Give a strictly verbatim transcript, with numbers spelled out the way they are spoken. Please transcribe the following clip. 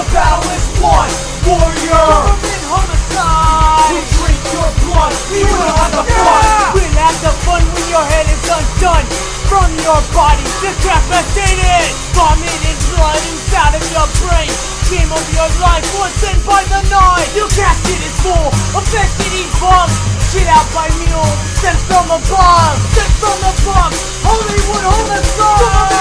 battle is won. Warrior, government homicide. We drink your blood, we will have the fun. We'll have the fun when your head is undone from your body, decapitated. Vomit and blood inside of your brain. Game of your life was sent by the night. Your casket is full of destiny bombs. Shit out by mules, sent from above. Sent from above, Hollywood homicide.